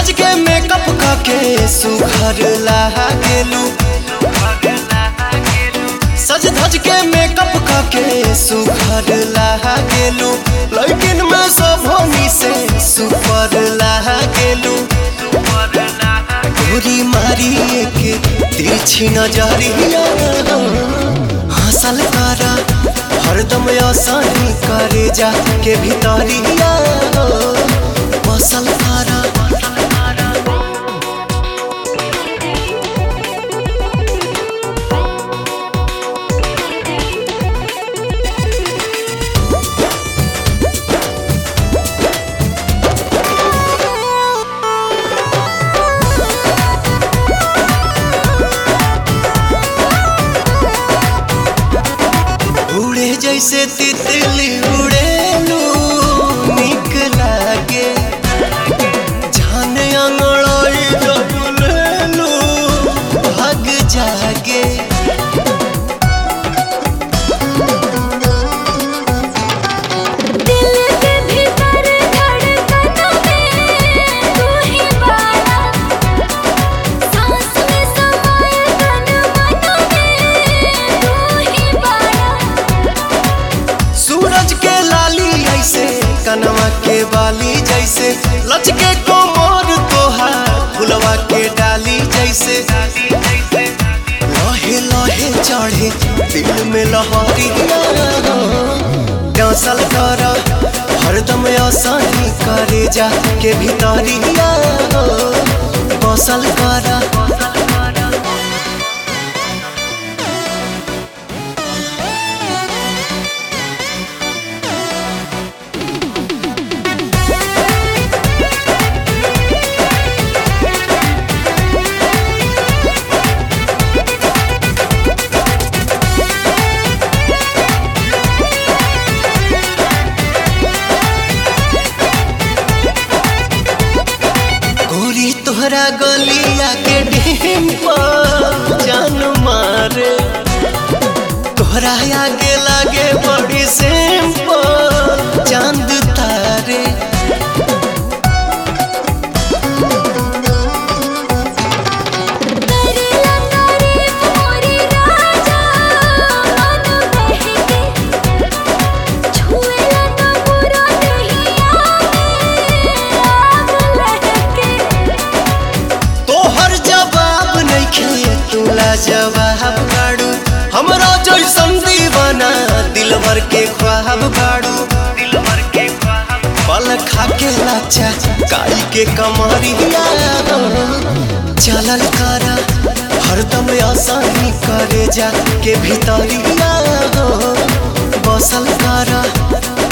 धज के मेकअप काके सुघर लागेलू, सज धज के मेकअप काके सुघर लागेलू, लेकिन मैं सोभनी से सुपर लागेलू। गोरी मारी के तिरछी नजरिया हंसल करा, हरदम आसानी करे जा के भीतरिया बसल करा। उड़े जैसे तितली उड़ेलू निक लागे, जाने अंगड़ाई जब लेलू भाग जागे। दिल के भीतर धड़कन में तू ही बाड़ा, सांस में समाए तन मन में तू ही बाड़ा। सूरज के लाली ऐसे कनवा के बाली जैसे, लचके कोमर तोहार फुलवा के डाली जैसे। लहे लहे चढ़े दिल में लहरिया डांसल करा, हरदम आसानी करे जा के भीतरिया बसल करा। गोरी तोहरा गलिया के डिंपल जान मारे, तोहरा आगे लागे बड़ी सिंपल चांद तारे। करेला तारीफ मोरी राजा मन बहके, छुएला न बुरा नहिया में आग लहके। तोहर जवाब नइखे तुला जवाब गाड़ू, हमरा जैसन दीवाना दिलवर के ख्वाब गाड़ू। पल खा के लाचा काई के कमरिया चलल करा, हरदम आसानी करे जा के भीतरिया बसल करा।